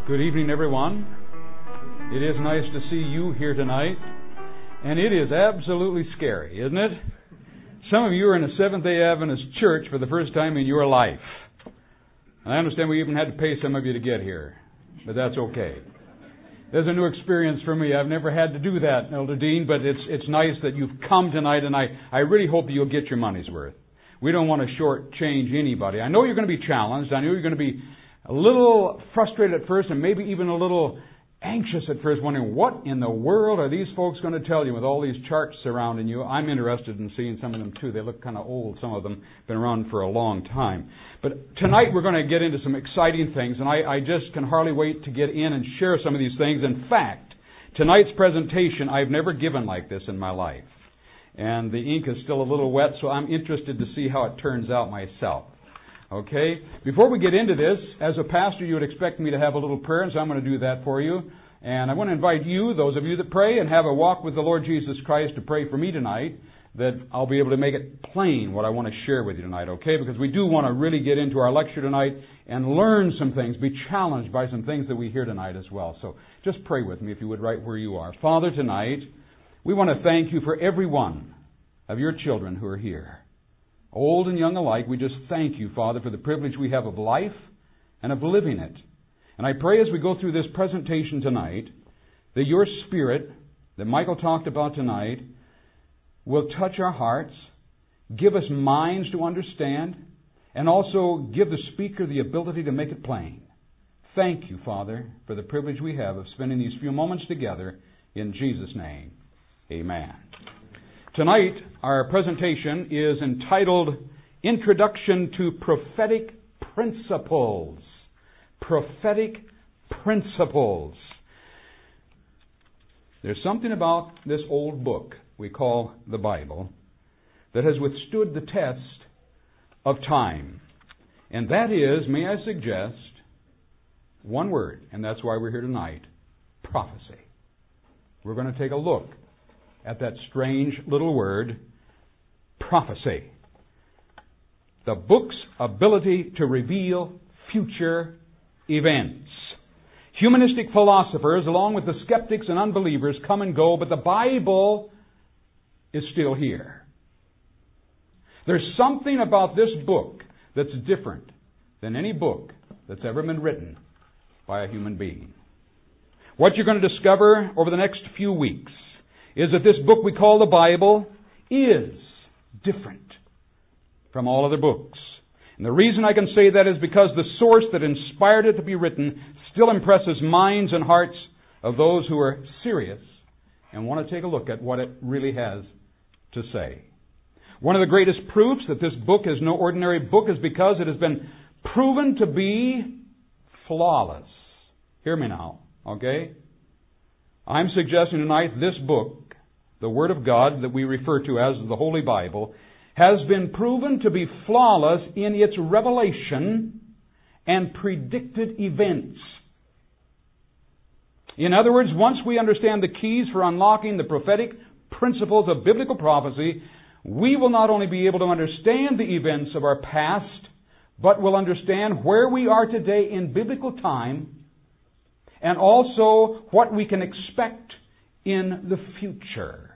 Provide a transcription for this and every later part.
Good evening, everyone. It is nice to see you here tonight. And it is absolutely scary, isn't it? Some of you are in a Seventh-day Adventist church for the first time in your life. And I understand we even had to pay some of you to get here. But that's okay. There's a new experience for me. I've never had to do that, Elder Dean, but it's nice that you've come tonight, and I really hope that you'll get your money's worth. We don't want to shortchange anybody. I know you're going to be challenged. I know you're going to be a little frustrated at first and maybe even a little anxious at first, wondering what in the world are these folks going to tell you with all these charts surrounding you. I'm interested in seeing some of them too. They look kind of old, some of them. Been around for a long time. But tonight we're going to get into some exciting things, and I just can hardly wait to get in and share some of these things. In fact, tonight's presentation I've never given like this in my life. And the ink is still a little wet, so I'm interested to see how it turns out myself. Okay? Before we get into this, as a pastor, you would expect me to have a little prayer, and so I'm going to do that for you. And I want to invite you, those of you that pray and have a walk with the Lord Jesus Christ, to pray for me tonight, that I'll be able to make it plain what I want to share with you tonight, okay? Because we do want to really get into our lecture tonight and learn some things, be challenged by some things that we hear tonight as well. So just pray with me, if you would, right where you are. Father, tonight, we want to thank you for every one of your children who are here. Old and young alike, we just thank you, Father, for the privilege we have of life and of living it. And I pray as we go through this presentation tonight, that your Spirit, that Michael talked about tonight, will touch our hearts, give us minds to understand, and also give the speaker the ability to make it plain. Thank you, Father, for the privilege we have of spending these few moments together. In Jesus' name, amen. Tonight, our presentation is entitled Introduction to Prophetic Principles. Prophetic Principles. There's something about this old book we call the Bible that has withstood the test of time. And that is, may I suggest, one word, and that's why we're here tonight, prophecy. We're going to take a look at that strange little word, prophecy. The book's ability to reveal future events. Humanistic philosophers, along with the skeptics and unbelievers, come and go, but the Bible is still here. There's something about this book that's different than any book that's ever been written by a human being. What you're going to discover over the next few weeks is that this book we call the Bible is different from all other books. And the reason I can say that is because the source that inspired it to be written still impresses minds and hearts of those who are serious and want to take a look at what it really has to say. One of the greatest proofs that this book is no ordinary book is because it has been proven to be flawless. Hear me now, okay? I'm suggesting tonight this book, the Word of God that we refer to as the Holy Bible, has been proven to be flawless in its revelation and predicted events. In other words, once we understand the keys for unlocking the prophetic principles of biblical prophecy, we will not only be able to understand the events of our past, but will understand where we are today in biblical time, and also what we can expect in the future.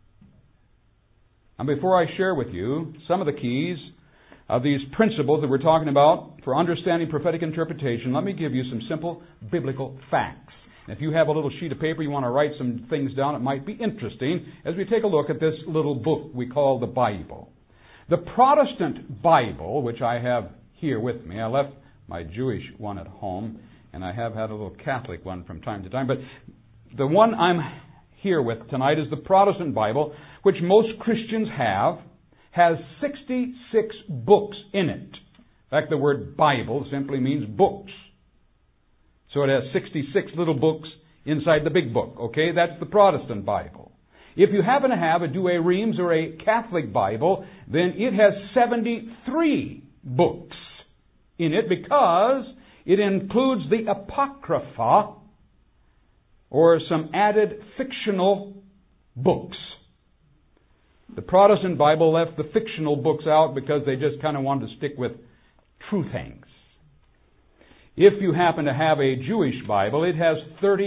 And before I share with you some of the keys of these principles that we're talking about for understanding prophetic interpretation, let me give you some simple biblical facts. And if you have a little sheet of paper, you want to write some things down, it might be interesting as we take a look at this little book we call the Bible. The Protestant Bible, which I have here with me, I left my Jewish one at home, and I have had a little Catholic one from time to time, but the one I'm here with tonight is the Protestant Bible, which most Christians have, has 66 books in it. In fact, the word Bible simply means books. So it has 66 little books inside the big book. Okay, that's the Protestant Bible. If you happen to have a Douay Rheims or a Catholic Bible, then it has 73 books in it because it includes the Apocrypha, or some added fictional books. The Protestant Bible left the fictional books out because they just kind of wanted to stick with true things. If you happen to have a Jewish Bible, it has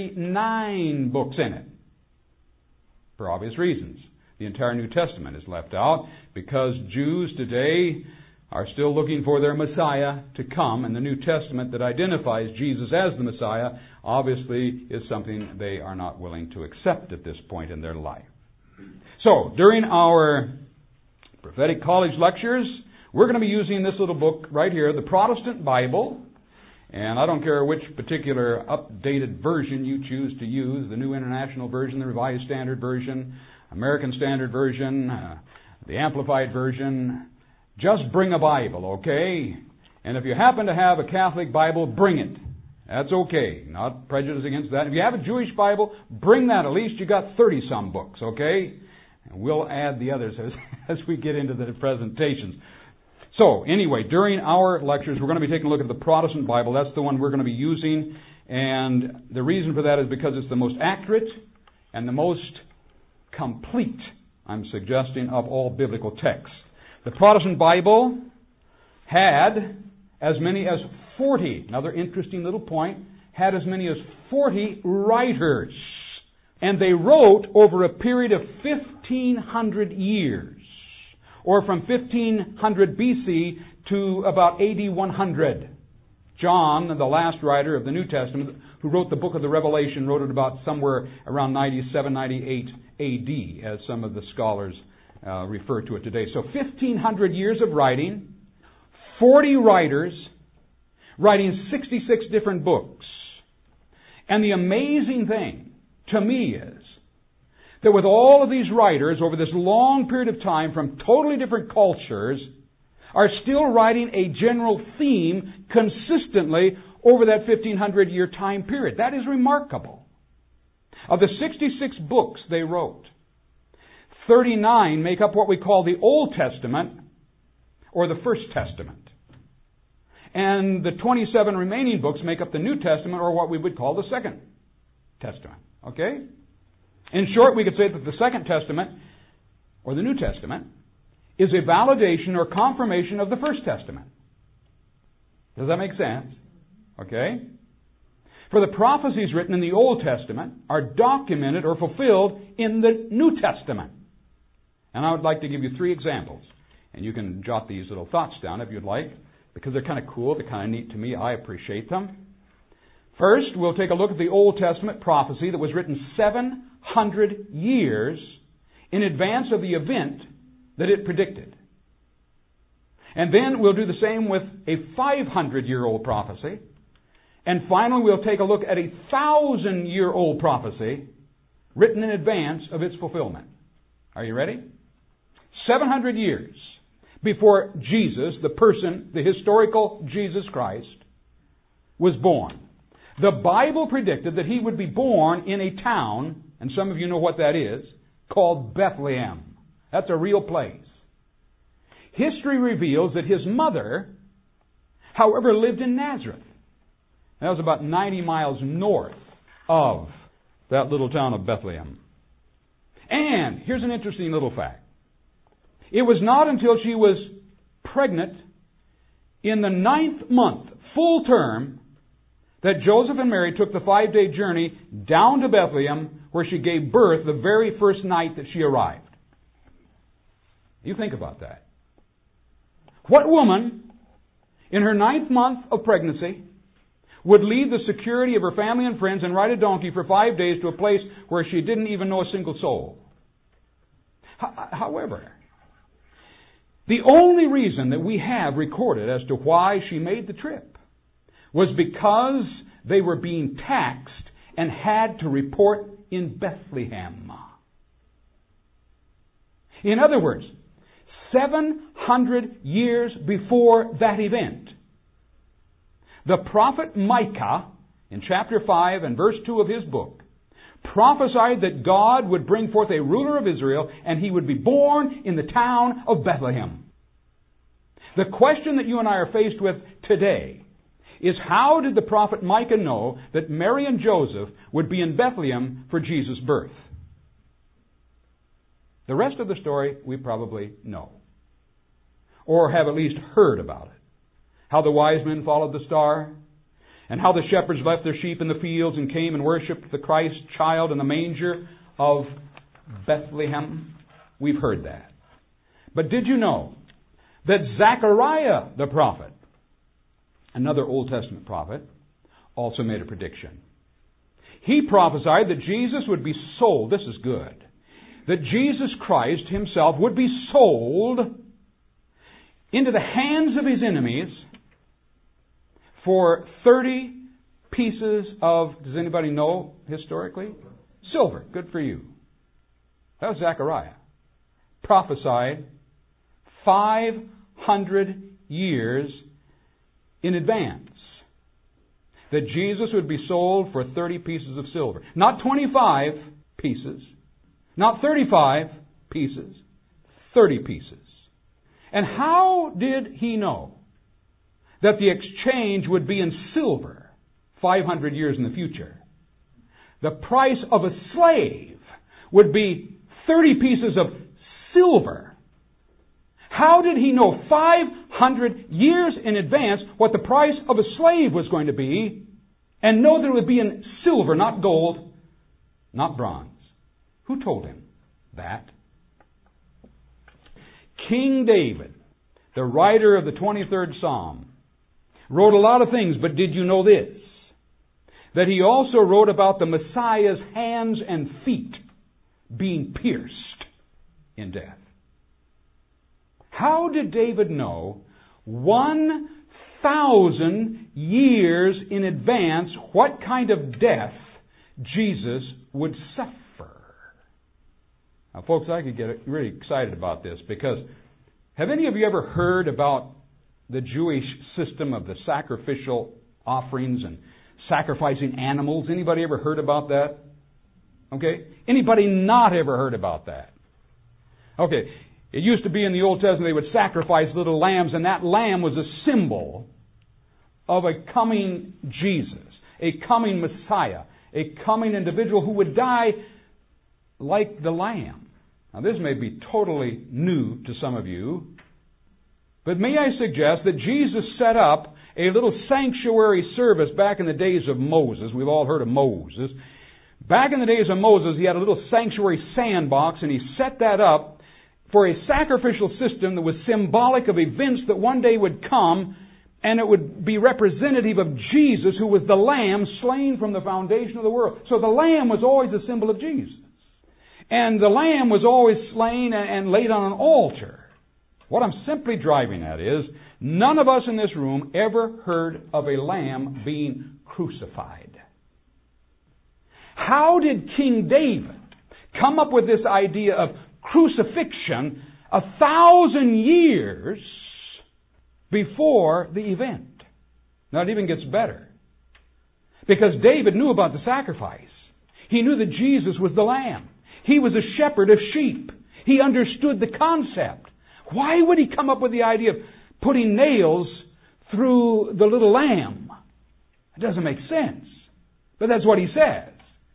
39 books in it. For obvious reasons. The entire New Testament is left out because Jews today are still looking for their Messiah to come, and the New Testament that identifies Jesus as the Messiah obviously is something they are not willing to accept at this point in their life. So, during our prophetic college lectures, we're going to be using this little book right here, the Protestant Bible. And I don't care which particular updated version you choose to use, the New International Version, the Revised Standard Version, American Standard Version, the Amplified Version. Just bring a Bible, okay? And if you happen to have a Catholic Bible, bring it. That's okay. Not prejudice against that. If you have a Jewish Bible, bring that. At least you got 30-some books, okay? And we'll add the others as we get into the presentations. So, anyway, during our lectures, we're going to be taking a look at the Protestant Bible. That's the one we're going to be using. And the reason for that is because it's the most accurate and the most complete, I'm suggesting, of all biblical texts. The Protestant Bible had as many as 40, another interesting little point, had as many as 40 writers. And they wrote over a period of 1,500 years, or from 1500 BC to about AD 100. John, the last writer of the New Testament, who wrote the book of the Revelation, wrote it about somewhere around 97, 98 AD, as some of the scholars refer to it today. So 1,500 years of writing, 40 writers, writing 66 different books. And the amazing thing to me is that with all of these writers over this long period of time from totally different cultures are still writing a general theme consistently over that 1,500-year time period. That is remarkable. Of the 66 books they wrote, 39 make up what we call the Old Testament or the First Testament. And the 27 remaining books make up the New Testament or what we would call the Second Testament. Okay? In short, we could say that the Second Testament or the New Testament is a validation or confirmation of the First Testament. Does that make sense? Okay? For the prophecies written in the Old Testament are documented or fulfilled in the New Testament. And I would like to give you 3 examples. And you can jot these little thoughts down if you'd like, because they're kind of cool, they're kind of neat to me. I appreciate them. First, we'll take a look at the Old Testament prophecy that was written 700 years in advance of the event that it predicted. And then we'll do the same with a 500-year-old prophecy. And finally, we'll take a look at a 1,000-year-old prophecy written in advance of its fulfillment. Are you ready? 700 years before Jesus, the person, the historical Jesus Christ, was born. The Bible predicted that he would be born in a town, and some of you know what that is, called Bethlehem. That's a real place. History reveals that his mother, however, lived in Nazareth. That was about 90 miles north of that little town of Bethlehem. And here's an interesting little fact. It was not until she was pregnant in the 9th month, full term, that Joseph and Mary took the 5-day journey down to Bethlehem, where she gave birth the very first night that she arrived. You think about that. What woman, in her 9th month of pregnancy, would leave the security of her family and friends and ride a donkey for 5 days to a place where she didn't even know a single soul? However, the only reason that we have recorded as to why she made the trip was because they were being taxed and had to report in Bethlehem. In other words, 700 years before that event, the prophet Micah, in chapter 5 and verse 2 of his book, prophesied that God would bring forth a ruler of Israel and he would be born in the town of Bethlehem. The question that you and I are faced with today is, how did the prophet Micah know that Mary and Joseph would be in Bethlehem for Jesus' birth? The rest of the story we probably know, or have at least heard about it. How the wise men followed the star, and how the shepherds left their sheep in the fields and came and worshipped the Christ child in the manger of Bethlehem. We've heard that. But did you know that Zechariah the prophet, another Old Testament prophet, also made a prediction? He prophesied that Jesus would be sold. This is good. That Jesus Christ himself would be sold into the hands of his enemies for 30 pieces of, does anybody know historically? Silver. Good for you. That was Zechariah. Prophesied 500 years in advance that Jesus would be sold for 30 pieces of silver. Not 25 pieces, not 35 pieces, 30 pieces. And how did he know that the exchange would be in silver 500 years in the future? The price of a slave would be 30 pieces of silver. How did he know 500 years in advance what the price of a slave was going to be, and know that it would be in silver, not gold, not bronze? Who told him that? King David, the writer of the 23rd Psalm, wrote a lot of things, but did you know this? That he also wrote about the Messiah's hands and feet being pierced in death. How did David know 1,000 years in advance what kind of death Jesus would suffer? Now, folks, I could get really excited about this because have any of you ever heard about the Jewish system of the sacrificial offerings and sacrificing animals? Anybody ever heard about that? Okay. Anybody not ever heard about that? Okay. It used to be in the Old Testament they would sacrifice little lambs, and that lamb was a symbol of a coming Jesus, a coming Messiah, a coming individual who would die like the lamb. Now, this may be totally new to some of you, but may I suggest that Jesus set up a little sanctuary service back in the days of Moses. We've all heard of Moses. Back in the days of Moses, he had a little sanctuary sandbox, and he set that up for a sacrificial system that was symbolic of events that one day would come, and it would be representative of Jesus, who was the Lamb slain from the foundation of the world. So the Lamb was always a symbol of Jesus. And the Lamb was always slain and laid on an altar. What I'm simply driving at is, none of us in this room ever heard of a lamb being crucified. How did King David come up with this idea of crucifixion 1,000 years before the event? Now, it even gets better. Because David knew about the sacrifice. He knew that Jesus was the Lamb. He was a shepherd of sheep. He understood the concept. Why would he come up with the idea of putting nails through the little lamb? It doesn't make sense. But that's what he says.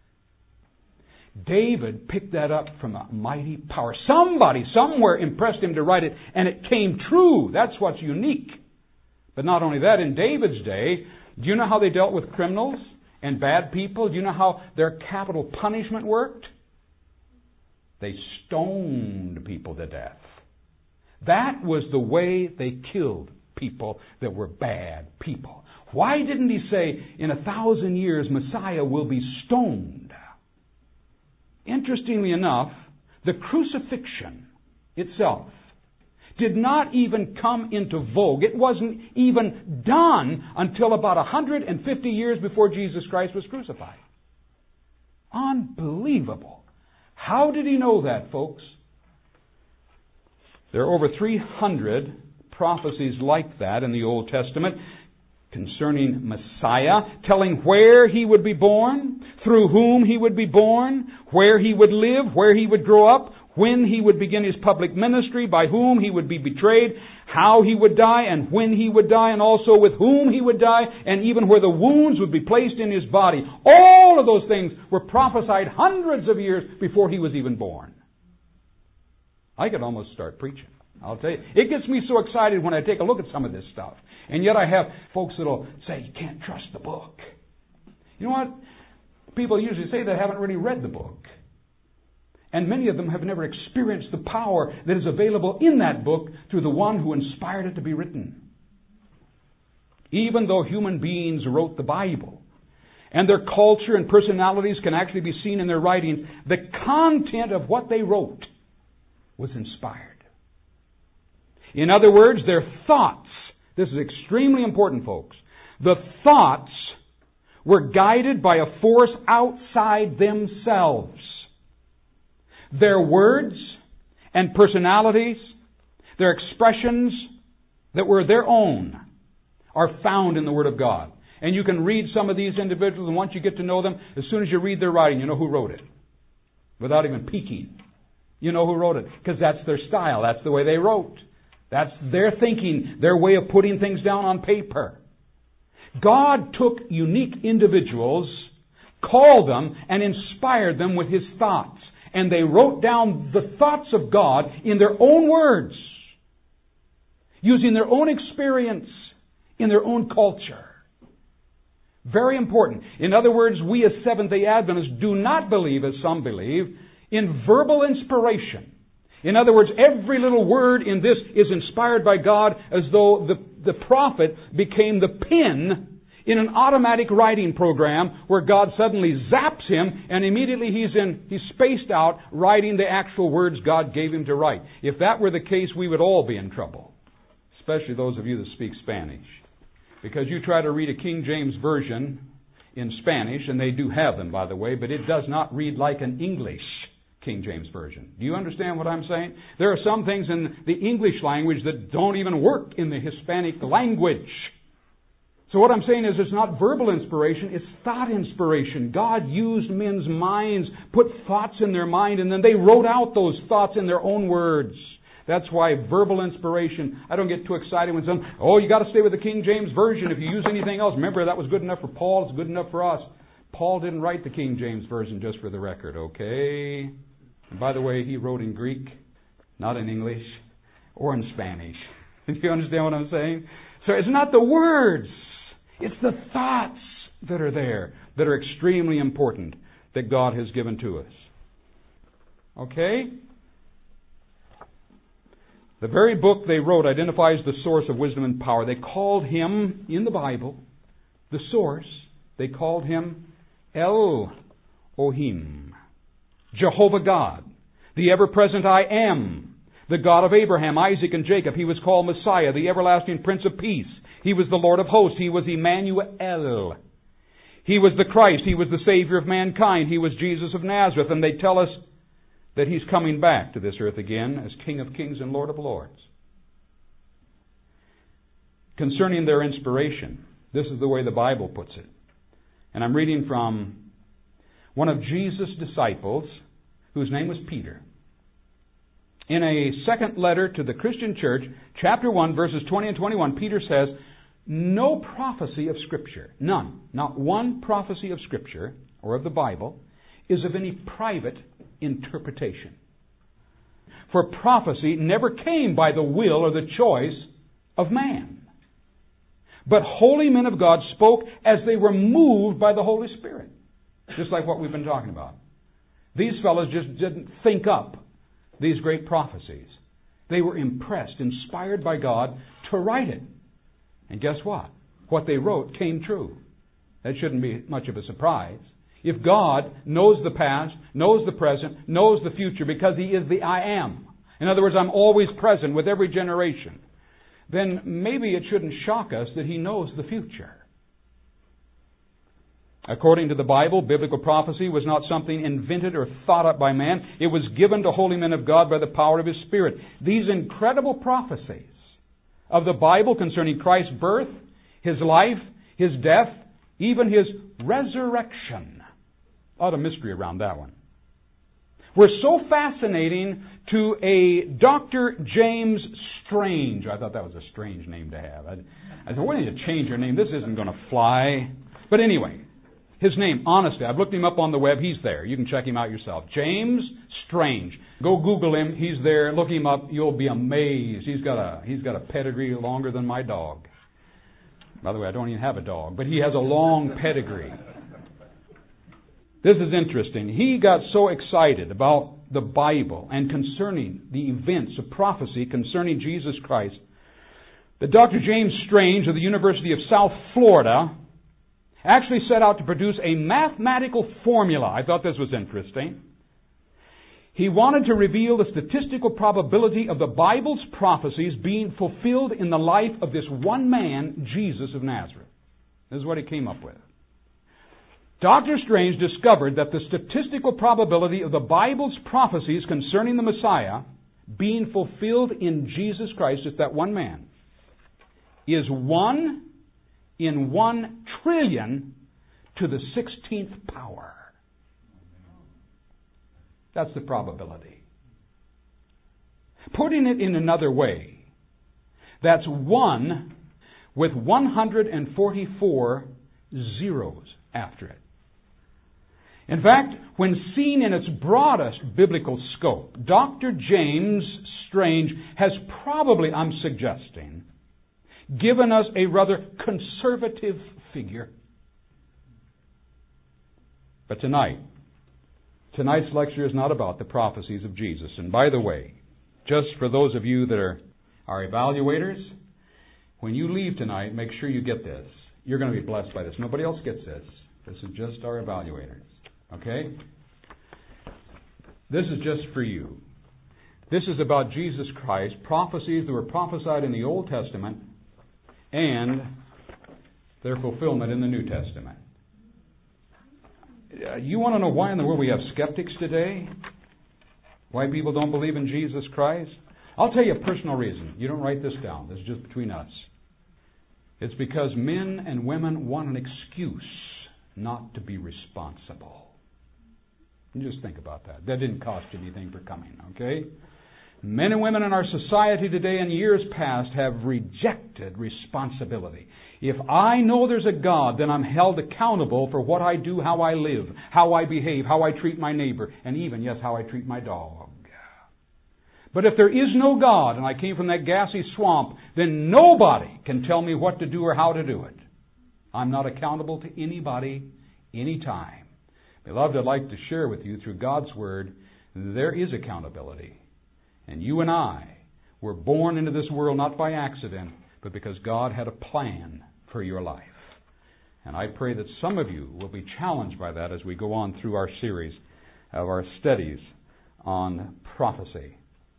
David picked that up from a mighty power. Somebody, somewhere impressed him to write it, and it came true. That's what's unique. But not only that, in David's day, do you know how they dealt with criminals and bad people? Do you know how their capital punishment worked? They stoned people to death. That was the way they killed people that were bad people. Why didn't he say, in 1,000 years, Messiah will be stoned? Interestingly enough, the crucifixion itself did not even come into vogue. It wasn't even done until about 150 years before Jesus Christ was crucified. Unbelievable. How did he know that, folks? There are over 300 prophecies like that in the Old Testament concerning Messiah, telling where he would be born, through whom he would be born, where he would live, where he would grow up, when he would begin his public ministry, by whom he would be betrayed, how he would die, and when he would die, and also with whom he would die, and even where the wounds would be placed in his body. All of those things were prophesied hundreds of years before he was even born. I could almost start preaching. I'll tell you. It gets me so excited when I take a look at some of this stuff. And yet I have folks that will say, you can't trust the book. You know what? People usually say they haven't really read the book. And many of them have never experienced the power that is available in that book through the one who inspired it to be written. Even though human beings wrote the Bible, and their culture and personalities can actually be seen in their writings, the content of what they wrote was inspired. In other words, their thoughts, this is extremely important, folks, the thoughts were guided by a force outside themselves. Their words and personalities, their expressions that were their own, are found in the Word of God. And you can read some of these individuals, and once you get to know them, as soon as you read their writing, you know who wrote it. Without even peeking. You know who wrote it. Because that's their style. That's the way they wrote. That's their thinking, their way of putting things down on paper. God took unique individuals, called them, and inspired them with His thoughts. And they wrote down the thoughts of God in their own words, using their own experience in their own culture. Very important. In other words, we as Seventh-day Adventists do not believe, as some believe, in verbal inspiration. In other words, every little word in this is inspired by God, as though the prophet became the pen in an automatic writing program where God suddenly zaps him and immediately he's spaced out writing the actual words God gave him to write. If that were the case, we would all be in trouble. Especially those of you that speak Spanish. Because you try to read a King James Version in Spanish, and they do have them, by the way, but it does not read like an English King James Version. Do you understand what I'm saying? There are some things in the English language that don't even work in the Hispanic language. So what I'm saying is it's not verbal inspiration, it's thought inspiration. God used men's minds, put thoughts in their mind, and then they wrote out those thoughts in their own words. That's why verbal inspiration, I don't get too excited when someone, you got to stay with the King James Version. If you use anything else, remember that was good enough for Paul, it's good enough for us. Paul didn't write the King James Version, just for the record, okay? And by the way, he wrote in Greek, not in English, or in Spanish. Do you understand what I'm saying? So it's not the words, it's the thoughts that are there that are extremely important that God has given to us. Okay? The very book they wrote identifies the source of wisdom and power. They called Him, in the Bible, the source. They called Him Elohim, Jehovah God, the ever-present I Am, the God of Abraham, Isaac, and Jacob. He was called Messiah, the everlasting Prince of Peace. He was the Lord of hosts. He was Emmanuel. He was the Christ. He was the Savior of mankind. He was Jesus of Nazareth. And they tell us that He's coming back to this earth again as King of Kings and Lord of Lords. Concerning their inspiration, this is the way the Bible puts it. And I'm reading from one of Jesus' disciples, whose name was Peter. In a second letter to the Christian church, chapter 1, verses 20 and 21, Peter says, no prophecy of Scripture, none, not one prophecy of Scripture, or of the Bible, is of any private interpretation. For prophecy never came by the will or the choice of man. But holy men of God spoke as they were moved by the Holy Spirit. Just like what we've been talking about. These fellows just didn't think up these great prophecies. They were impressed, inspired by God to write it. And guess what? What they wrote came true. That shouldn't be much of a surprise. If God knows the past, knows the present, knows the future, because He is the I Am. In other words, I'm always present with every generation. Then maybe it shouldn't shock us that He knows the future. According to the Bible, biblical prophecy was not something invented or thought up by man. It was given to holy men of God by the power of His Spirit. These incredible prophecies of the Bible concerning Christ's birth, His life, His death, even His resurrection. A lot of mystery around that one. Were so fascinating to a Dr. James Strange. I thought that was a strange name to have. I said, why don't you change your name? This isn't going to fly. But anyway, his name, honestly, I've looked him up on the web. He's there. You can check him out yourself. James Strange. Go Google him. He's there. Look him up. You'll be amazed. He's got a pedigree longer than my dog. By the way, I don't even have a dog, but he has a long pedigree. This is interesting. He got so excited about the Bible and concerning the events of prophecy concerning Jesus Christ that Dr. James Strange of the University of South Florida actually set out to produce a mathematical formula. I thought this was interesting. He wanted to reveal the statistical probability of the Bible's prophecies being fulfilled in the life of this one man, Jesus of Nazareth. This is what he came up with. Dr. Strange discovered that the statistical probability of the Bible's prophecies concerning the Messiah being fulfilled in Jesus Christ, just that one man, is 1 in 1 trillion to the 16th power. That's the probability. Putting it in another way, that's 1 with 144 zeros after it. In fact, when seen in its broadest biblical scope, Dr. James Strange has probably, I'm suggesting, given us a rather conservative figure. But tonight's lecture is not about the prophecies of Jesus. And by the way, just for those of you that are evaluators, when you leave tonight, make sure you get this. You're going to be blessed by this. Nobody else gets this. This is just our evaluators. Okay? This is just for you. This is about Jesus Christ, prophecies that were prophesied in the Old Testament and their fulfillment in the New Testament. You want to know why in the world we have skeptics today? Why people don't believe in Jesus Christ? I'll tell you a personal reason. You don't write this down. This is just between us. It's because men and women want an excuse not to be responsible. You just think about that. That didn't cost you anything for coming, okay? Men and women in our society today and years past have rejected responsibility. If I know there's a God, then I'm held accountable for what I do, how I live, how I behave, how I treat my neighbor, and even, yes, how I treat my dog. But if there is no God, and I came from that gassy swamp, then nobody can tell me what to do or how to do it. I'm not accountable to anybody, anytime. Beloved, I'd like to share with you through God's Word, there is accountability. And you and I were born into this world not by accident, but because God had a plan for your life. And I pray that some of you will be challenged by that as we go on through our series of our studies on prophecy.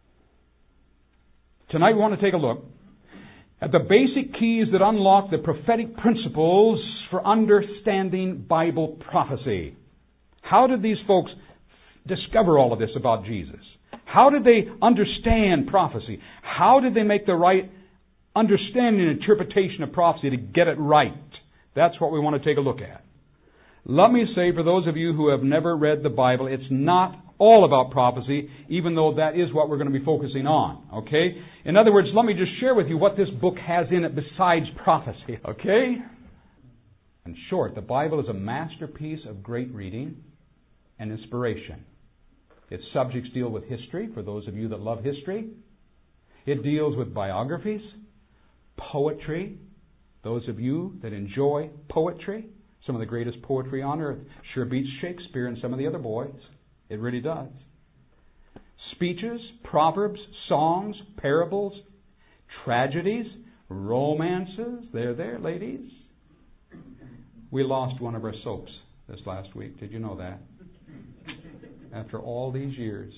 Tonight we want to take a look at the basic keys that unlock the prophetic principles for understanding Bible prophecy. How did these folks discover all of this about Jesus? How did they understand prophecy? How did they make the right understanding and interpretation of prophecy to get it right? That's what we want to take a look at. Let me say, for those of you who have never read the Bible, it's not all about prophecy, even though that is what we're going to be focusing on. Okay? In other words, let me just share with you what this book has in it besides prophecy. Okay? In short, the Bible is a masterpiece of great reading and inspiration. Its subjects deal with history, for those of you that love history. It deals with biographies, poetry, those of you that enjoy poetry. Some of the greatest poetry on earth sure beats Shakespeare and some of the other boys. It really does. Speeches, proverbs, songs, parables, tragedies, romances. They're there, ladies. We lost one of our soaps this last week. Did you know that? After all these years.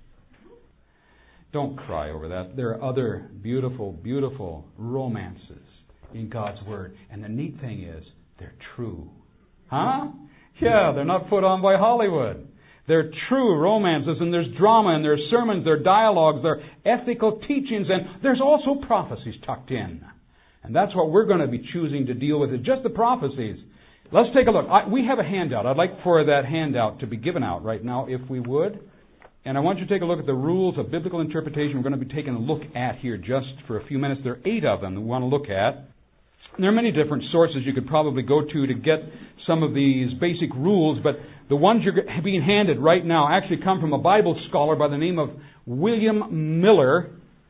Don't cry over that. There are other beautiful, beautiful romances in God's Word. And the neat thing is, they're true. Huh? Yeah, they're not put on by Hollywood. They're true romances, and there's drama, and there's sermons, there are dialogues, there are ethical teachings, and there's also prophecies tucked in. And that's what we're going to be choosing to deal with, is just the prophecies. Let's take a look. We have a handout. I'd like for that handout to be given out right now, if we would. And I want you to take a look at the rules of biblical interpretation we're going to be taking a look at here just for a few minutes. There are 8 of them that we want to look at. And there are many different sources you could probably go to get some of these basic rules, but the ones you're being handed right now actually come from a Bible scholar by the name of William Miller,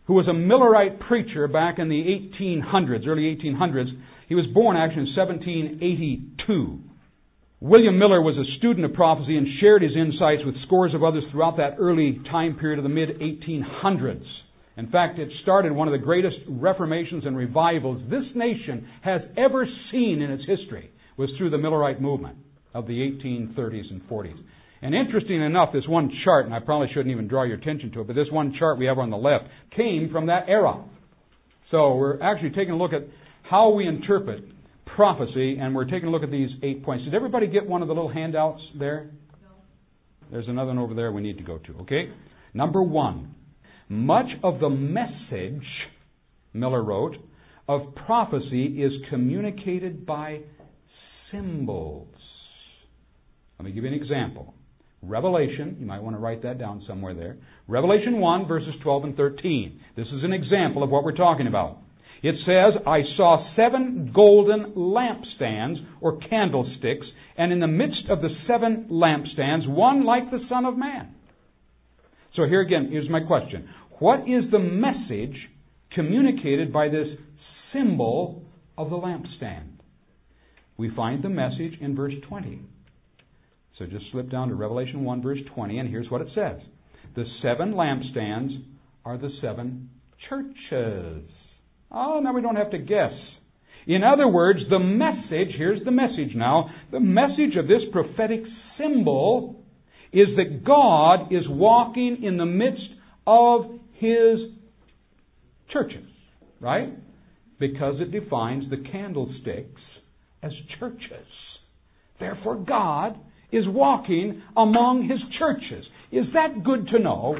who was a Millerite preacher back in the 1800s, early 1800s. He was born actually in 1782. William Miller was a student of prophecy and shared his insights with scores of others throughout that early time period of the mid-1800s. In fact, it started one of the greatest reformations and revivals this nation has ever seen in its history, was through the Millerite movement of the 1830s and 40s. And interesting enough, this one chart, and I probably shouldn't even draw your attention to it, but this one chart we have on the left came from that era. So we're actually taking a look at how we interpret prophecy, and we're taking a look at these 8 points. Did everybody get one of the little handouts there? No. There's another one over there we need to go to, okay? Number 1. Much of the message, Miller wrote, of prophecy is communicated by symbols. Let me give you an example. Revelation, you might want to write that down somewhere there. Revelation 1, verses 12 and 13. This is an example of what we're talking about. It says, I saw 7 golden lampstands, or candlesticks, and in the midst of the 7 lampstands, one like the Son of Man. So here again, here's my question. What is the message communicated by this symbol of the lampstand? We find the message in verse 20. So just slip down to Revelation 1, verse 20, and here's what it says. The 7 lampstands are the 7 churches. Oh, now we don't have to guess. In other words, the message, here's the message now, the message of this prophetic symbol is that God is walking in the midst of His churches, right? Because it defines the candlesticks as churches. Therefore, God is walking among His churches. Is that good to know?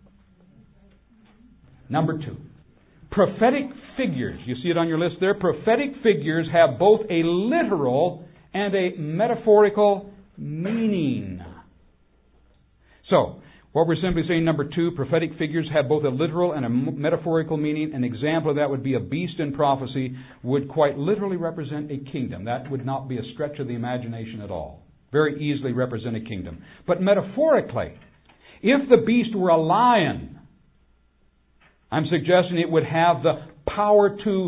Number 2. Prophetic figures. You see it on your list there? Prophetic figures have both a literal and a metaphorical meaning. So, what we're simply saying, number 2, prophetic figures have both a literal and a metaphorical meaning. An example of that would be a beast in prophecy would quite literally represent a kingdom. That would not be a stretch of the imagination at all. Very easily represent a kingdom. But metaphorically, if the beast were a lion, I'm suggesting it would have the power to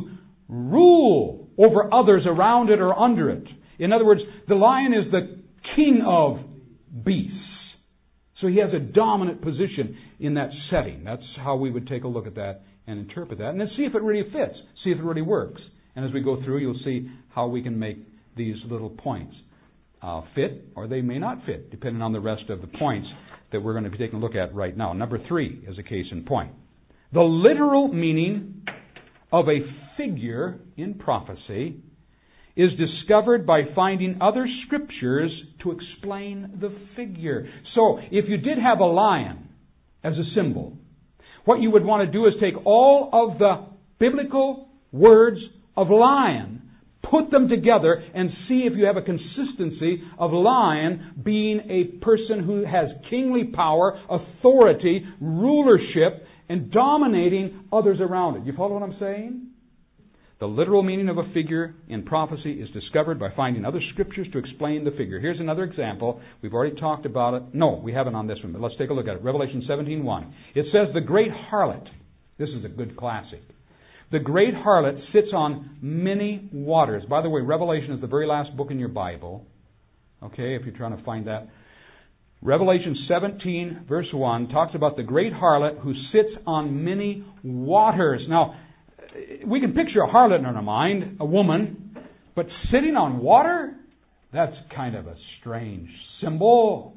rule over others around it or under it. In other words, the lion is the king of beasts. So he has a dominant position in that setting. That's how we would take a look at that and interpret that. And then see if it really fits. See if it really works. And as we go through, you'll see how we can make these little points fit, or they may not fit, depending on the rest of the points that we're going to be taking a look at right now. Number 3 is a case in point. The literal meaning of a figure in prophecy is discovered by finding other scriptures to explain the figure. So, if you did have a lion as a symbol, what you would want to do is take all of the biblical words of lion, put them together, and see if you have a consistency of lion being a person who has kingly power, authority, rulership, and dominating others around it. You follow what I'm saying? The literal meaning of a figure in prophecy is discovered by finding other scriptures to explain the figure. Here's another example. We've already talked about it. No, we haven't on this one, but let's take a look at it. Revelation 17:1. It says, the great harlot. This is a good classic. The great harlot sits on many waters. By the way, Revelation is the very last book in your Bible. Okay, if you're trying to find that. Revelation 17, verse 1, talks about the great harlot who sits on many waters. Now, we can picture a harlot in our mind, a woman, but sitting on water? That's kind of a strange symbol.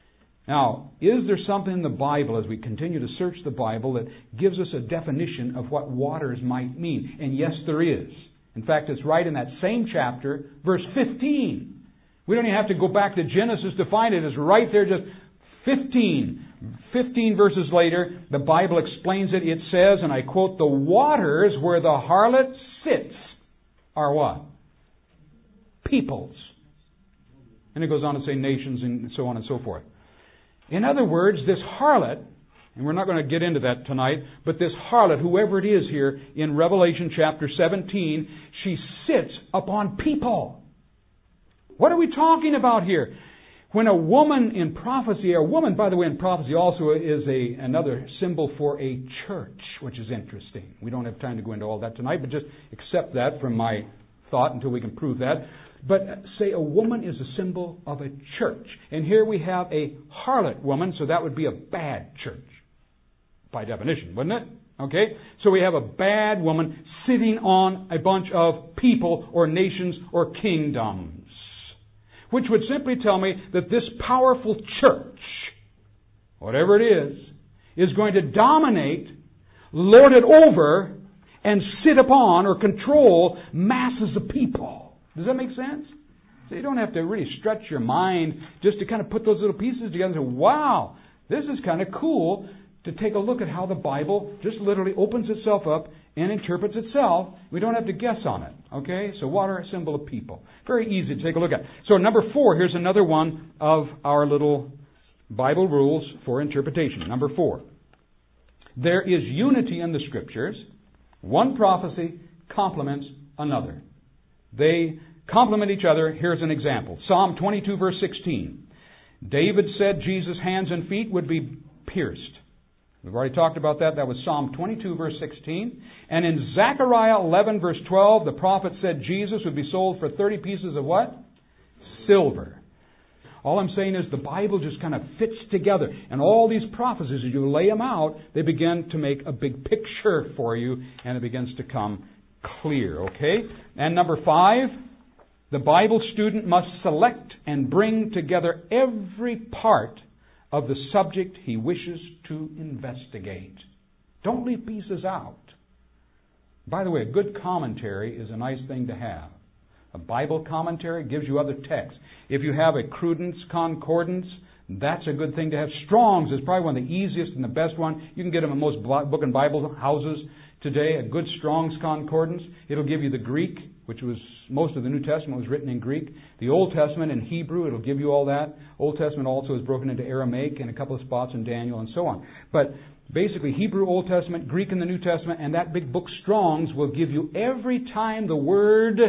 Now, is there something in the Bible, as we continue to search the Bible, that gives us a definition of what waters might mean? And yes, there is. In fact, it's right in that same chapter, verse 15. We don't even have to go back to Genesis to find it. It's right there, just 15. 15 verses later, the Bible explains it. It says, and I quote, the waters where the harlot sits are what? Peoples. And it goes on to say nations and so on and so forth. In other words, this harlot, and we're not going to get into that tonight, but this harlot, whoever it is here in Revelation chapter 17, she sits upon people. What are we talking about here? When a woman in prophecy, a woman, by the way, in prophecy also is another symbol for a church, which is interesting. We don't have time to go into all that tonight, but just accept that from my thought until we can prove that. But say a woman is a symbol of a church. And here we have a harlot woman, so that would be a bad church, by definition, wouldn't it? Okay? So we have a bad woman sitting on a bunch of people or nations or kingdoms. Which would simply tell me that this powerful church, whatever it is going to dominate, lord it over, and sit upon or control masses of people. Does that make sense? So you don't have to really stretch your mind just to kind of put those little pieces together and say, wow, this is kind of cool to take a look at how the Bible just literally opens itself up and interprets itself. We don't have to guess on it. Okay? So water, a symbol of people. Very easy to take a look at. So number 4, here's another one of our little Bible rules for interpretation. Number 4. There is unity in the Scriptures. One prophecy complements another. They complement each other. Here's an example. Psalm 22, verse 16. David said Jesus' hands and feet would be pierced. We've already talked about that. That was Psalm 22, verse 16. And in Zechariah 11, verse 12, the prophet said Jesus would be sold for 30 pieces of what? Silver. All I'm saying is the Bible just kind of fits together. And all these prophecies, as you lay them out, they begin to make a big picture for you, and it begins to come clear. Okay? And number 5, the Bible student must select and bring together every part of the subject he wishes to investigate. Don't leave pieces out. By the way, a good commentary is a nice thing to have. A Bible commentary gives you other texts. If you have a Cruden's Concordance, that's a good thing to have. Strong's is probably one of the easiest and the best one. You can get them in most book and Bible houses today. A good Strong's Concordance. It'll give you the Greek, which was most of the New Testament was written in Greek. The Old Testament in Hebrew, it'll give you all that. Old Testament also is broken into Aramaic and a couple of spots in Daniel and so on. But basically, Hebrew, Old Testament, Greek in the New Testament, and that big book Strong's will give you every time the word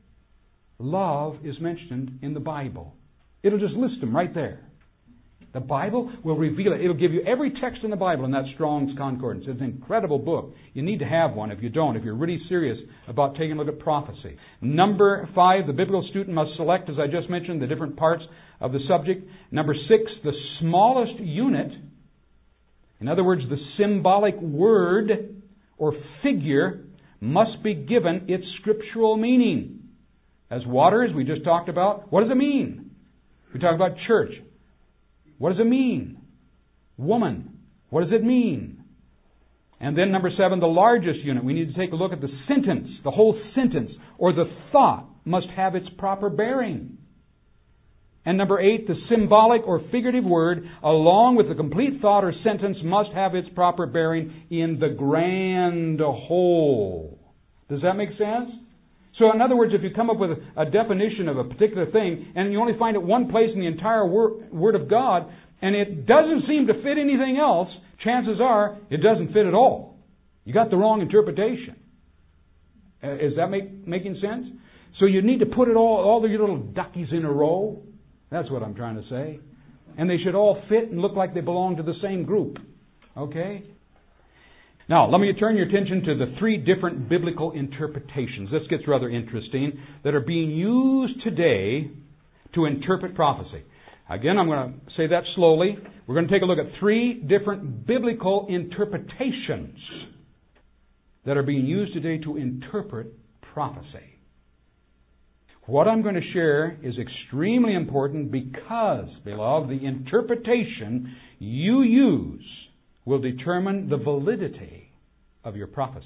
love is mentioned in the Bible. It'll just list them right there. The Bible will reveal it. It'll give you every text in the Bible in that Strong's Concordance. It's an incredible book. You need to have one if you don't, if you're really serious about taking a look at prophecy. Number 5, the biblical student must select, as I just mentioned, the different parts of the subject. Number 6, the smallest unit, in other words, the symbolic word or figure, must be given its scriptural meaning. As water, as we just talked about, what does it mean? We talk about church. What does it mean? Woman. What does it mean? And then number 7, the largest unit. We need to take a look at the sentence. The whole sentence or the thought must have its proper bearing. And number 8, the symbolic or figurative word, along with the complete thought or sentence, must have its proper bearing in the grand whole. Does that make sense? So in other words, if you come up with a definition of a particular thing, and you only find it one place in the entire Word of God, and it doesn't seem to fit anything else, chances are it doesn't fit at all. You got the wrong interpretation. Is that making sense? So you need to put it all your little duckies in a row. That's what I'm trying to say. And they should all fit and look like they belong to the same group. Okay? Now, let me turn your attention to the 3 different biblical interpretations. This gets rather interesting, that are being used today to interpret prophecy. Again, I'm going to say that slowly. We're going to take a look at 3 different biblical interpretations that are being used today to interpret prophecy. What I'm going to share is extremely important because, beloved, the interpretation you use will determine the validity of your prophecy.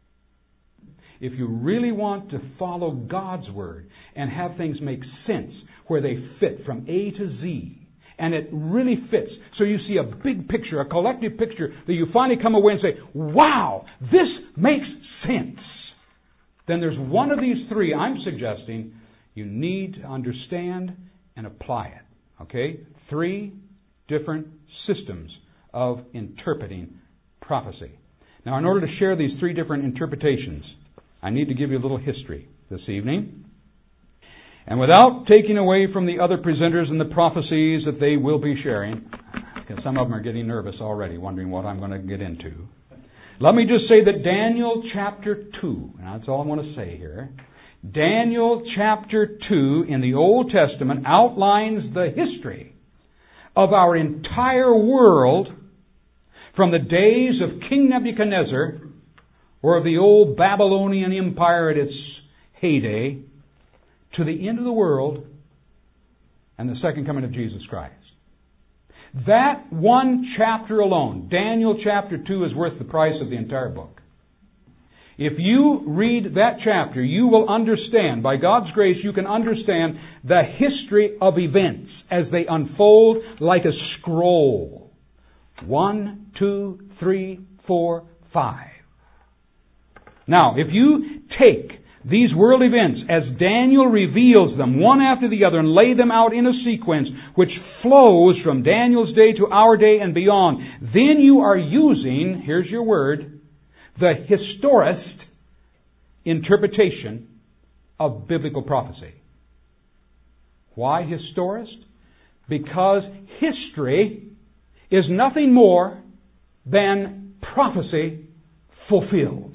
If you really want to follow God's Word and have things make sense where they fit from A to Z, and it really fits, so you see a big picture, a collective picture, that you finally come away and say, wow, this makes sense, then there's one of these 3 I'm suggesting you need to understand and apply it. Okay? 3 different systems of interpreting prophecy. Now, in order to share these 3 different interpretations, I need to give you a little history this evening. And without taking away from the other presenters and the prophecies that they will be sharing, because some of them are getting nervous already, wondering what I'm going to get into, let me just say that Daniel chapter 2, and that's all I'm going to say here, Daniel chapter 2 in the Old Testament outlines the history of our entire world from the days of King Nebuchadnezzar or of the old Babylonian Empire at its heyday to the end of the world and the second coming of Jesus Christ. That one chapter alone, Daniel chapter 2, is worth the price of the entire book. If you read that chapter, you will understand, by God's grace, you can understand the history of events as they unfold like a scroll. 1, 2, 3, 4, 5. Now, if you take these world events as Daniel reveals them one after the other and lay them out in a sequence which flows from Daniel's day to our day and beyond, then you are using, here's your word, the historist interpretation of biblical prophecy. Why historist? Because history is nothing more than prophecy fulfilled.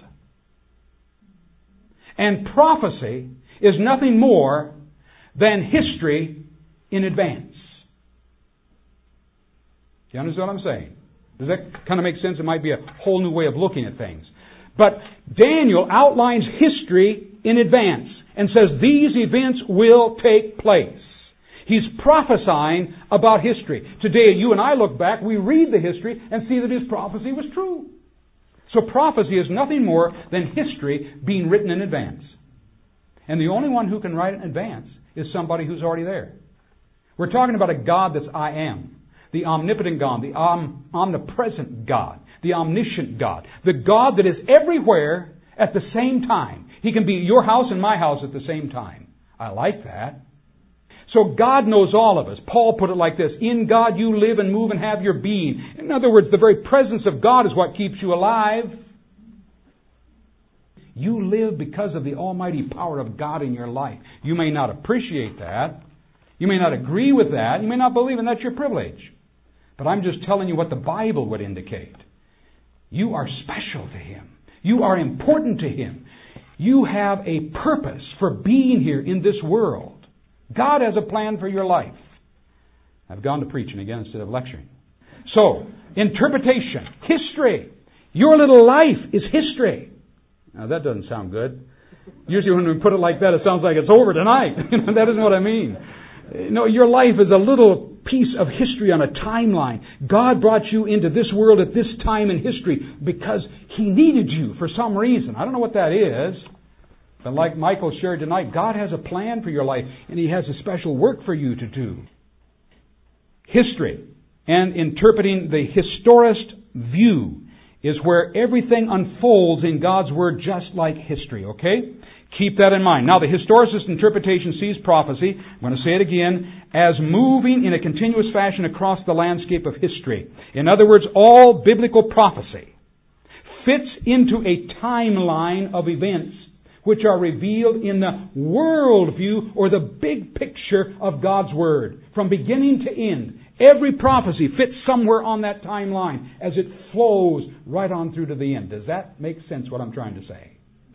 And prophecy is nothing more than history in advance. Do you understand what I'm saying? Does that kind of make sense? It might be a whole new way of looking at things. But Daniel outlines history in advance and says these events will take place. He's prophesying about history. Today, you and I look back, we read the history and see that his prophecy was true. So prophecy is nothing more than history being written in advance. And the only one who can write it in advance is somebody who's already there. We're talking about a God that's I am. The omnipotent God, the omnipresent God, the omniscient God. The God that is everywhere at the same time. He can be at your house and my house at the same time. I like that. So God knows all of us. Paul put it like this: in God you live and move and have your being. In other words, the very presence of God is what keeps you alive. You live because of the almighty power of God in your life. You may not appreciate that. You may not agree with that. You may not believe, and that's your privilege. But I'm just telling you what the Bible would indicate. You are special to Him. You are important to Him. You have a purpose for being here in this world. God has a plan for your life. I've gone to preaching again instead of lecturing. So, interpretation, history. Your little life is history. Now that doesn't sound good. Usually when we put it like that, it sounds like it's over tonight. That isn't what I mean. No, your life is a little piece of history on a timeline. God brought you into this world at this time in history because He needed you for some reason. I don't know what that is. But like Michael shared tonight, God has a plan for your life, and He has a special work for you to do. History and interpreting the historist view is where everything unfolds in God's Word just like history, okay? Keep that in mind. Now, the historicist interpretation sees prophecy, I'm going to say it again, as moving in a continuous fashion across the landscape of history. In other words, all biblical prophecy fits into a timeline of events which are revealed in the worldview or the big picture of God's Word. From beginning to end, every prophecy fits somewhere on that timeline as it flows right on through to the end. Does that make sense, what I'm trying to say?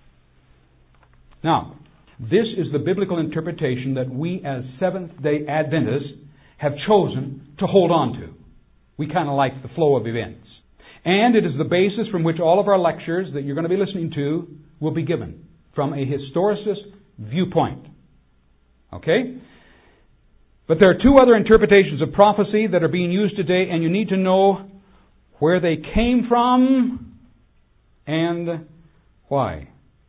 Now, this is the biblical interpretation that we as Seventh-day Adventists have chosen to hold on to. We kind of like the flow of events. And it is the basis from which all of our lectures that you're going to be listening to will be given, from a historicist viewpoint. Okay? But there are two other interpretations of prophecy that are being used today, and you need to know where they came from and why.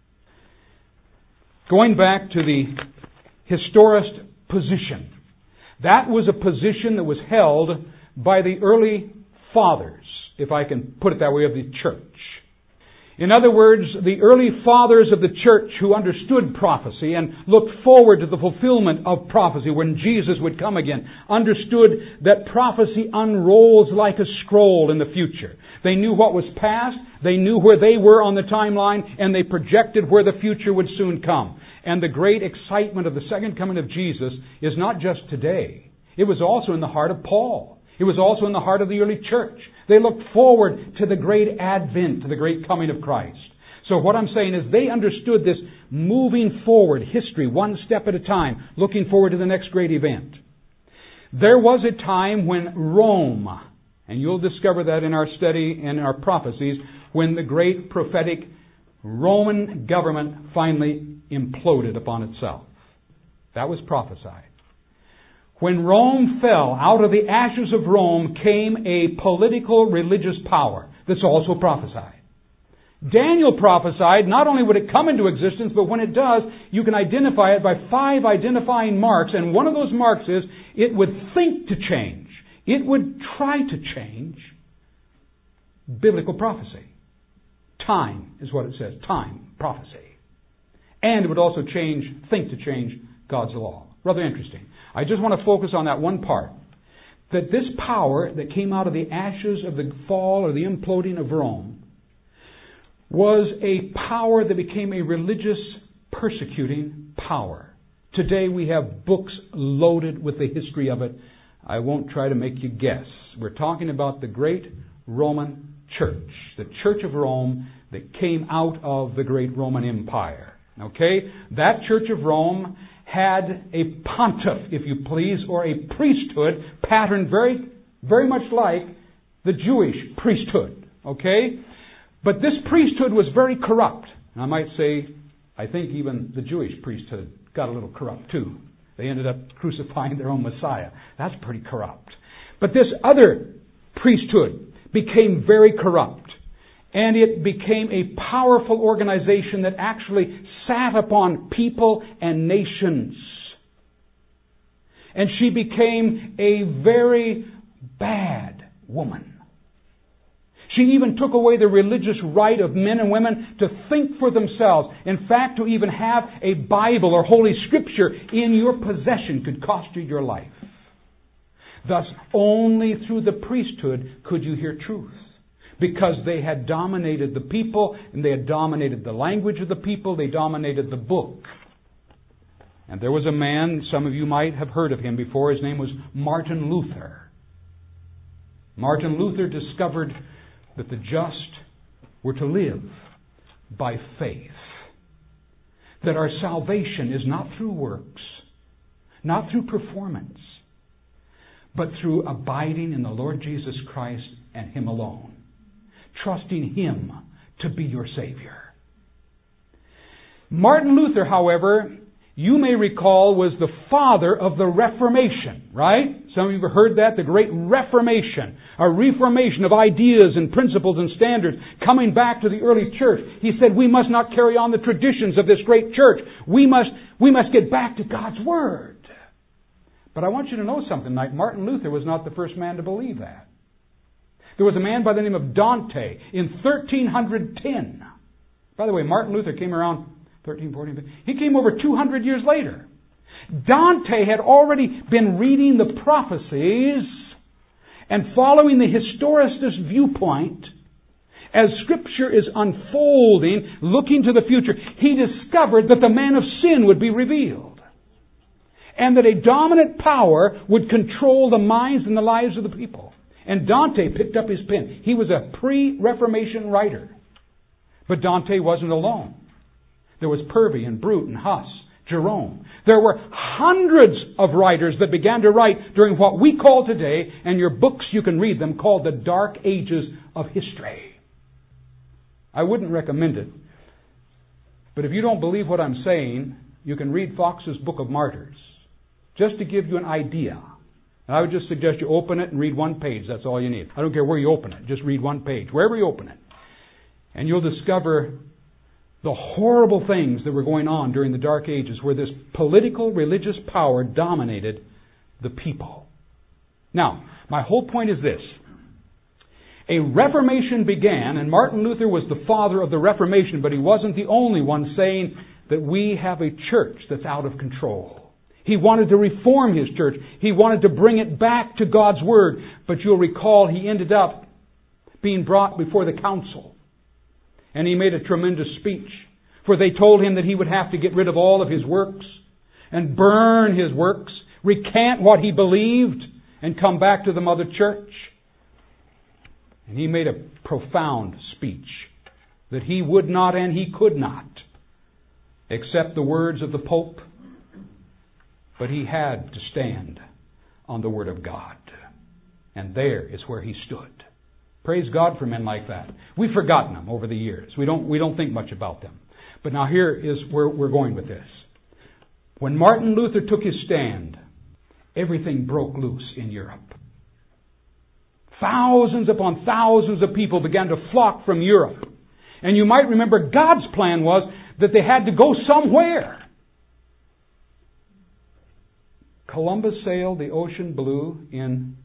Going back to the historist position. That was a position that was held by the early fathers, if I can put it that way, of the church. In other words, the early fathers of the church who understood prophecy and looked forward to the fulfillment of prophecy when Jesus would come again, understood that prophecy unrolls like a scroll in the future. They knew what was past, they knew where they were on the timeline, and they projected where the future would soon come. And the great excitement of the second coming of Jesus is not just today. It was also in the heart of Paul. It was also in the heart of the early church. They looked forward to the great advent, to the great coming of Christ. So what I'm saying is they understood this moving forward history, one step at a time, looking forward to the next great event. There was a time when Rome, and you'll discover that in our study and in our prophecies, when the great prophetic Roman government finally imploded upon itself. That was prophesied. When Rome fell, out of the ashes of Rome came a political religious power that's also prophesied. Daniel prophesied not only would it come into existence, but when it does, you can identify it by 5 identifying marks, and one of those marks is it would think to change. It would try to change biblical prophecy. Time is what it says. Time, prophecy. And it would also think to change God's law. Rather interesting. I just want to focus on that one part. That this power that came out of the ashes of the fall or the imploding of Rome was a power that became a religious persecuting power. Today we have books loaded with the history of it. I won't try to make you guess. We're talking about the great Roman Church, the Church of Rome that came out of the great Roman Empire. Okay? That Church of Rome had a pontiff, if you please, or a priesthood patterned very, very much like the Jewish priesthood. Okay? But this priesthood was very corrupt. And I might say, I think even the Jewish priesthood got a little corrupt too. They ended up crucifying their own Messiah. That's pretty corrupt. But this other priesthood became very corrupt. And it became a powerful organization that actually sat upon people and nations. And she became a very bad woman. She even took away the religious right of men and women to think for themselves. In fact, to even have a Bible or Holy Scripture in your possession could cost you your life. Thus, only through the priesthood could you hear truth. Because they had dominated the people, and they had dominated the language of the people, they dominated the book. And there was a man, some of you might have heard of him before, his name was Martin Luther. Martin Luther discovered that the just were to live by faith. That our salvation is not through works, not through performance, but through abiding in the Lord Jesus Christ and Him alone. Trusting Him to be your Savior. Martin Luther, however, you may recall, was the father of the Reformation, right? Some of you have heard that, the Great Reformation, a reformation of ideas and principles and standards coming back to the early church. He said, we must not carry on the traditions of this great church. We must get back to God's Word. But I want you to know something tonight. Martin Luther was not the first man to believe that. There was a man by the name of Dante in 1310. By the way, Martin Luther came around 1314. He came over 200 years later. Dante had already been reading the prophecies and following the historicist viewpoint. As Scripture is unfolding, looking to the future, he discovered that the man of sin would be revealed. And that a dominant power would control the minds and the lives of the people. And Dante picked up his pen. He was a pre-Reformation writer. But Dante wasn't alone. There was Purvey and Brute and Huss, Jerome. There were hundreds of writers that began to write during what we call today, and your books, you can read them, called the Dark Ages of History. I wouldn't recommend it. But if you don't believe what I'm saying, you can read Fox's Book of Martyrs. Just to give you an idea. And I would just suggest you open it and read one page. That's all you need. I don't care where you open it. Just read one page. Wherever you open it. And you'll discover the horrible things that were going on during the Dark Ages where this political, religious power dominated the people. Now, my whole point is this. A Reformation began, and Martin Luther was the father of the Reformation, but he wasn't the only one saying that we have a church that's out of control. He wanted to reform his church. He wanted to bring it back to God's Word. But you'll recall he ended up being brought before the council. And he made a tremendous speech. For they told him that he would have to get rid of all of his works and burn his works, recant what he believed, and come back to the mother church. And he made a profound speech that he would not and he could not accept the words of the Pope, but he had to stand on the Word of God. And there is where he stood. Praise God for men like that. We've forgotten them over the years. We don't think much about them. But now here is where we're going with this. When Martin Luther took his stand, everything broke loose in Europe. Thousands upon thousands of people began to flock from Europe. And you might remember God's plan was that they had to go somewhere. Columbus sailed the ocean blue in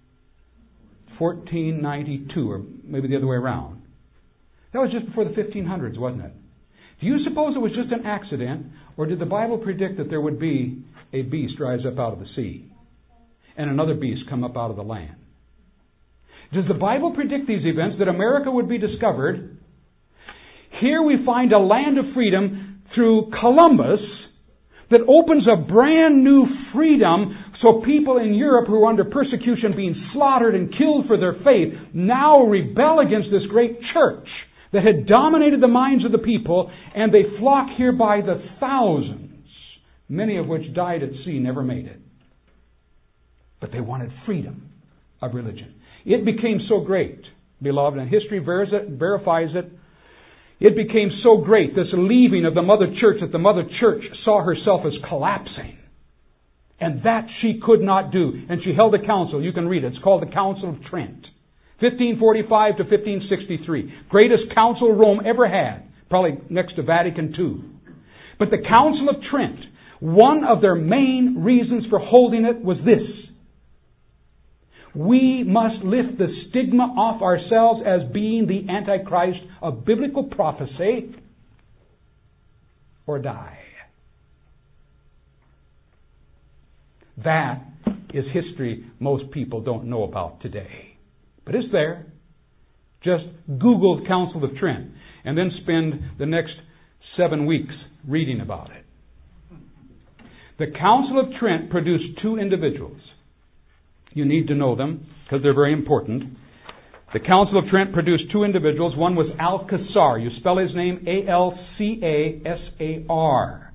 1492, or maybe the other way around. That was just before the 1500s, wasn't it? Do you suppose it was just an accident, or did the Bible predict that there would be a beast rise up out of the sea and another beast come up out of the land? Does the Bible predict these events, that America would be discovered? Here we find a land of freedom through Columbus that opens a brand new freedom, so people in Europe who are under persecution, being slaughtered and killed for their faith, now rebel against this great church that had dominated the minds of the people, and they flock here by the thousands, many of which died at sea, never made it. But they wanted freedom of religion. It became so great, beloved, and history verifies it. It became so great, this leaving of the Mother Church, that the Mother Church saw herself as collapsing. And that she could not do. And she held a council. You can read it. It's called the Council of Trent. 1545 to 1563. Greatest council Rome ever had. Probably next to Vatican II. But the Council of Trent, one of their main reasons for holding it was this. We must lift the stigma off ourselves as being the Antichrist of biblical prophecy, or die. That is history most people don't know about today. But it's there. Just Google Council of Trent and then spend the next 7 weeks reading about it. The Council of Trent produced two individuals. You need to know them because they're very important. The Council of Trent produced two individuals. One was Alcazar. You spell his name Alcasar.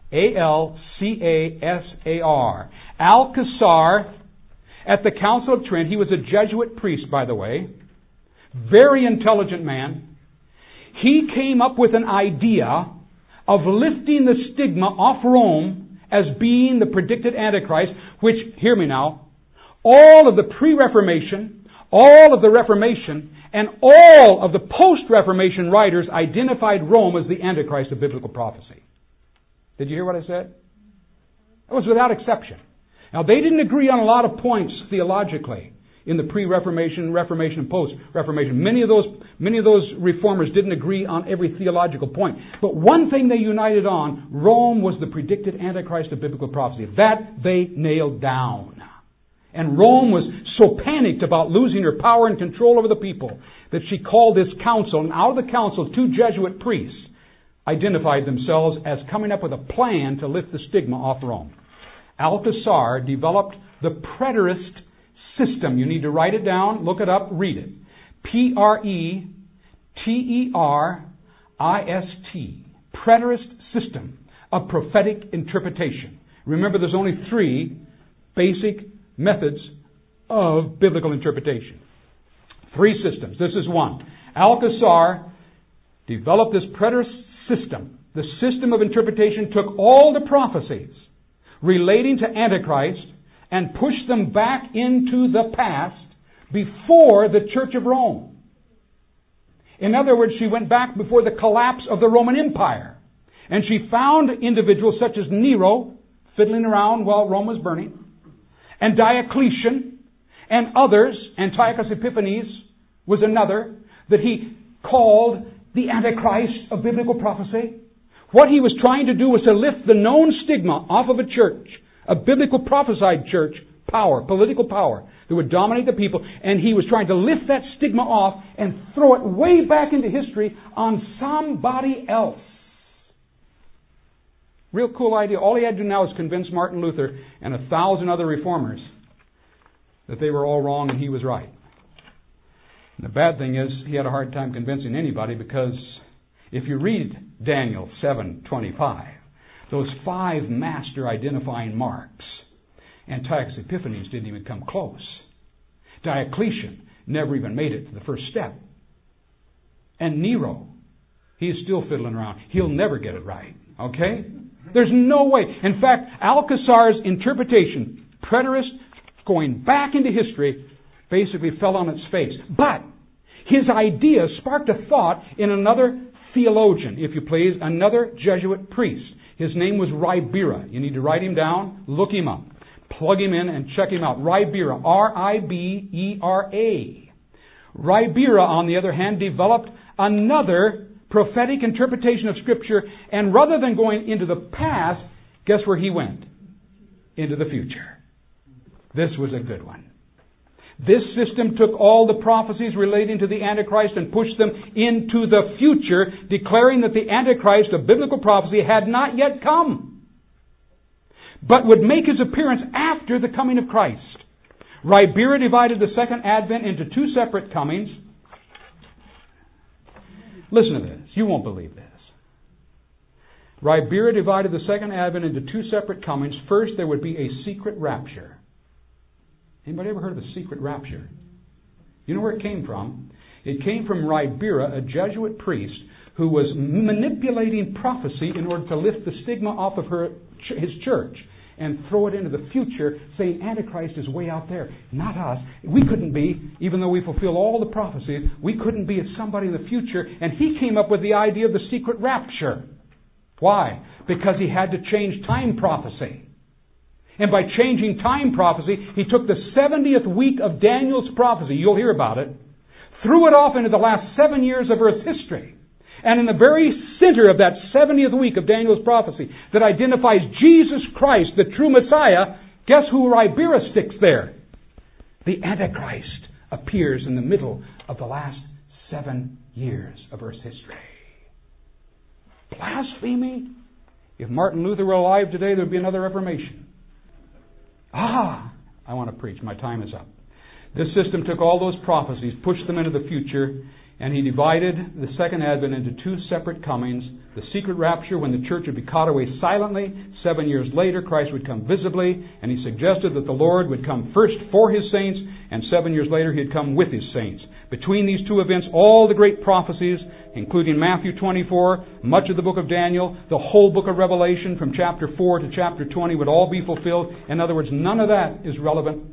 Alcasar. Alcazar, at the Council of Trent, he was a Jesuit priest, by the way. Very intelligent man. He came up with an idea of lifting the stigma off Rome as being the predicted Antichrist, which, hear me now, all of the pre-Reformation, all of the Reformation, and all of the post-Reformation writers identified Rome as the Antichrist of biblical prophecy. Did you hear what I said? That was without exception. Now, they didn't agree on a lot of points theologically in the pre-Reformation, Reformation, and post-Reformation. Many of those reformers didn't agree on every theological point. But one thing they united on, Rome was the predicted Antichrist of biblical prophecy. That they nailed down. And Rome was so panicked about losing her power and control over the people that she called this council. And out of the council, two Jesuit priests identified themselves as coming up with a plan to lift the stigma off Rome. Alcazar developed the preterist system. You need to write it down, look it up, read it. Preterist. Preterist system of prophetic interpretation. Remember, there's only three basic methods of biblical interpretation. Three systems. This is one. Alcazar developed this preterist system. The system of interpretation took all the prophecies relating to Antichrist and pushed them back into the past before the Church of Rome. In other words, she went back before the collapse of the Roman Empire. And she found individuals such as Nero, fiddling around while Rome was burning, and Diocletian, and others, Antiochus Epiphanes, was another that he called the Antichrist of biblical prophecy. What he was trying to do was to lift the known stigma off of a church, a biblical prophesied church, power, political power, that would dominate the people, and he was trying to lift that stigma off and throw it way back into history on somebody else. Real cool idea. All he had to do now is convince Martin Luther and 1,000 other reformers that they were all wrong and he was right. And the bad thing is, he had a hard time convincing anybody, because if you read Daniel 7:25, those 5 master identifying marks, Antiochus Epiphanes didn't even come close. Diocletian never even made it to the first step. And Nero, he's still fiddling around. He'll never get it right. Okay? There's no way. In fact, Alcazar's interpretation, preterist, going back into history, basically fell on its face. But his idea sparked a thought in another theologian, if you please, another Jesuit priest. His name was Ribera. You need to write him down, look him up, plug him in, and check him out. Ribera, R-I-B-E-R-A. Ribera, on the other hand, developed another prophetic interpretation of Scripture, and rather than going into the past, guess where he went? Into the future. This was a good one. This system took all the prophecies relating to the Antichrist and pushed them into the future, declaring that the Antichrist of biblical prophecy had not yet come, but would make his appearance after the coming of Christ. Ribera divided the second advent into 2 separate comings. Listen to this. You won't believe this. Ribera divided the second advent into 2 separate comings. First, there would be a secret rapture. Anybody ever heard of a secret rapture? You know where it came from? It came from Ribera, a Jesuit priest, who was manipulating prophecy in order to lift the stigma off of his church and throw it into the future, saying Antichrist is way out there, not us. We couldn't be, even though we fulfill all the prophecies, we couldn't be as somebody in the future. And he came up with the idea of the secret rapture. Why? Because he had to change time prophecy. And by changing time prophecy, he took the 70th week of Daniel's prophecy, you'll hear about it, threw it off into the last 7 years of Earth's history. And in the very center of that 70th week of Daniel's prophecy that identifies Jesus Christ, the true Messiah, guess who Ribera sticks there? The Antichrist appears in the middle of the last 7 years of Earth's history. Blasphemy? If Martin Luther were alive today, there would be another Reformation. I want to preach. My time is up. This system took all those prophecies, pushed them into the future, and he divided the second advent into 2 separate comings. The secret rapture, when the church would be caught away silently. 7 years later, Christ would come visibly, and he suggested that the Lord would come first for his saints, and 7 years later he'd come with his saints. Between these 2 events, all the great prophecies, including Matthew 24, much of the book of Daniel, the whole book of Revelation from chapter 4 to chapter 20 would all be fulfilled. In other words, none of that is relevant.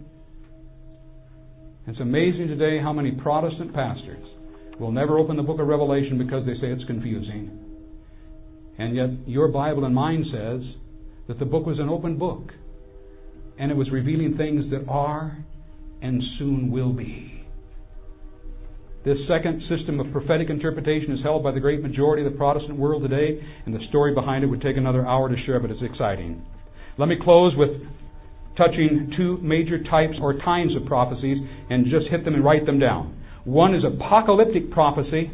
It's amazing today how many Protestant pastors will never open the book of Revelation because they say it's confusing. And yet your Bible and mine says that the book was an open book, and it was revealing things that are and soon will be. This second system of prophetic interpretation is held by the great majority of the Protestant world today, and the story behind it would take another hour to share, but it's exciting. Let me close with touching 2 major types or kinds of prophecies and just hit them and write them down. One is apocalyptic prophecy,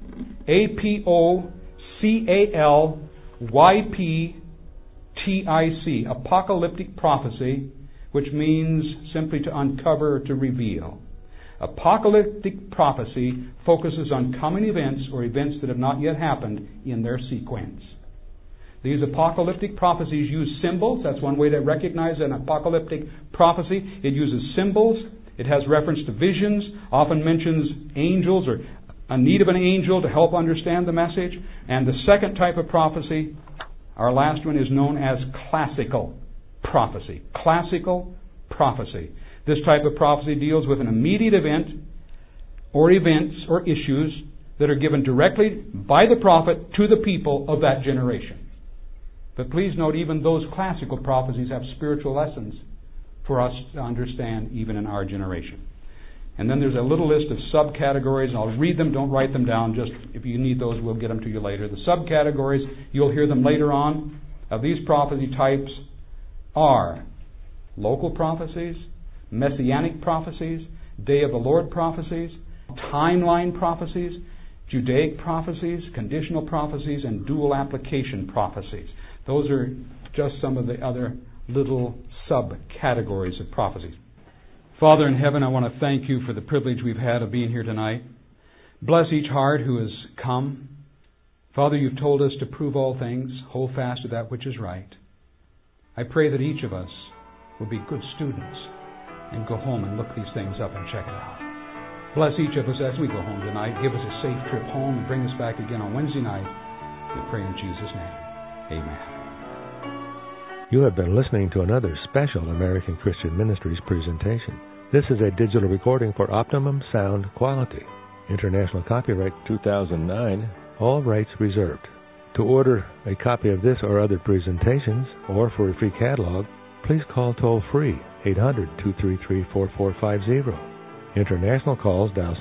A-P-O-C-A-L-Y-P-T-I-C, apocalyptic prophecy, which means simply to uncover or to reveal. Apocalyptic prophecy focuses on coming events or events that have not yet happened in their sequence. These apocalyptic prophecies use symbols. That's one way to recognize an apocalyptic prophecy. It uses symbols. It has reference to visions, often mentions angels or a need of an angel to help understand the message. And the second type of prophecy, our last one, is known as classical prophecy. Classical prophecy. This type of prophecy deals with an immediate event or events or issues that are given directly by the prophet to the people of that generation. But please note, even those classical prophecies have spiritual lessons for us to understand even in our generation. And then there's a little list of subcategories, and I'll read them, don't write them down. Just if you need those, we'll get them to you later. The subcategories, you'll hear them later on, of these prophecy types are local prophecies, messianic prophecies, day of the Lord prophecies, timeline prophecies, Judaic prophecies, conditional prophecies, and dual application prophecies. Those are just some of the other little subcategories of prophecies. Father in heaven, I want to thank you for the privilege we've had of being here tonight. Bless each heart who has come. Father, you've told us to prove all things, hold fast to that which is right. I pray that each of us will be good students and go home and look these things up and check it out. Bless each of us as we go home tonight. Give us a safe trip home and bring us back again on Wednesday night. We pray in Jesus' name. Amen. You have been listening to another special American Christian Ministries presentation. This is a digital recording for optimum sound quality. International copyright 2009, all rights reserved. To order a copy of this or other presentations, or for a free catalog, please call toll-free 800-233-4450. International calls dial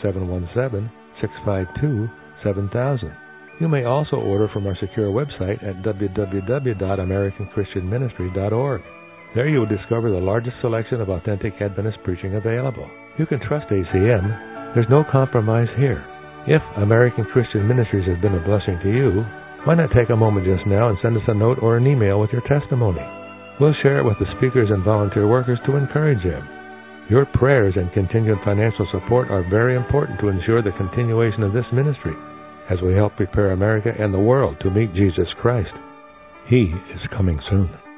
717-652-7000. You may also order from our secure website at www.americanchristianministry.org. There you will discover the largest selection of authentic Adventist preaching available. You can trust ACM. There's no compromise here. If American Christian Ministries has been a blessing to you, why not take a moment just now and send us a note or an email with your testimony? We'll share it with the speakers and volunteer workers to encourage them. Your prayers and continued financial support are very important to ensure the continuation of this ministry as we help prepare America and the world to meet Jesus Christ. He is coming soon.